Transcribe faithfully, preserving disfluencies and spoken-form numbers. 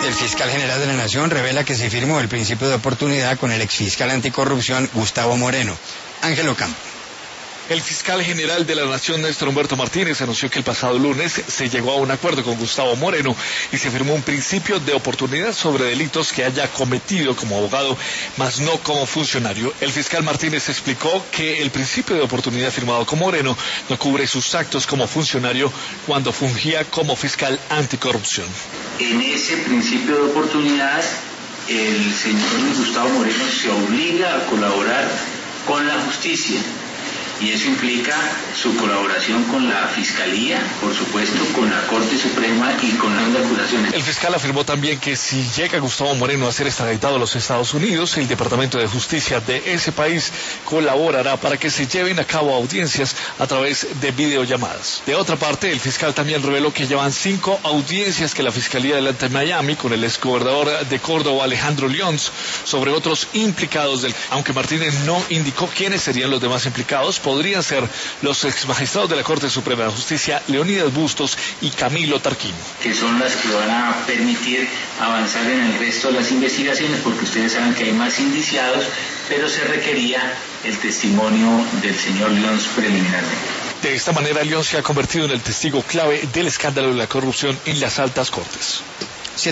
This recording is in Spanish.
El fiscal general de la Nación revela que se firmó el principio de oportunidad con el exfiscal anticorrupción Gustavo Moreno. Ángel Ocampo. El fiscal general de la Nación, Néstor Humberto Martínez, anunció que el pasado lunes se llegó a un acuerdo con Gustavo Moreno y se firmó un principio de oportunidad sobre delitos que haya cometido como abogado, mas no como funcionario. El fiscal Martínez explicó que el principio de oportunidad firmado con Moreno no cubre sus actos como funcionario cuando fungía como fiscal anticorrupción. En ese principio de oportunidad, el señor Gustavo Moreno se obliga a colaborar con la justicia. Y eso implica su colaboración con la Fiscalía, por supuesto, con la Corte Suprema y con las acusaciones. El fiscal afirmó también que si llega Gustavo Moreno a ser extraditado a los Estados Unidos, el Departamento de Justicia de ese país colaborará para que se lleven a cabo audiencias a través de videollamadas. De otra parte, el fiscal también reveló que llevan cinco audiencias que la Fiscalía adelanta en Miami con el exgobernador de Córdoba, Alejandro Lyons, sobre otros implicados del... Aunque Martínez no indicó quiénes serían los demás implicados, podrían ser los exmagistrados de la Corte Suprema de Justicia, Leonidas Bustos y Camilo Tarquino. Que son las que van a permitir avanzar en el resto de las investigaciones, porque ustedes saben que hay más indiciados, pero se requería el testimonio del señor Lyons preliminarmente. De esta manera, Lyons se ha convertido en el testigo clave del escándalo de la corrupción en las altas cortes.